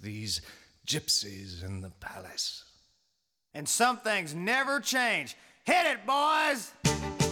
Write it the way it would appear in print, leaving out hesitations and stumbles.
these gypsies in the palace. And some things never change. Hit it, boys!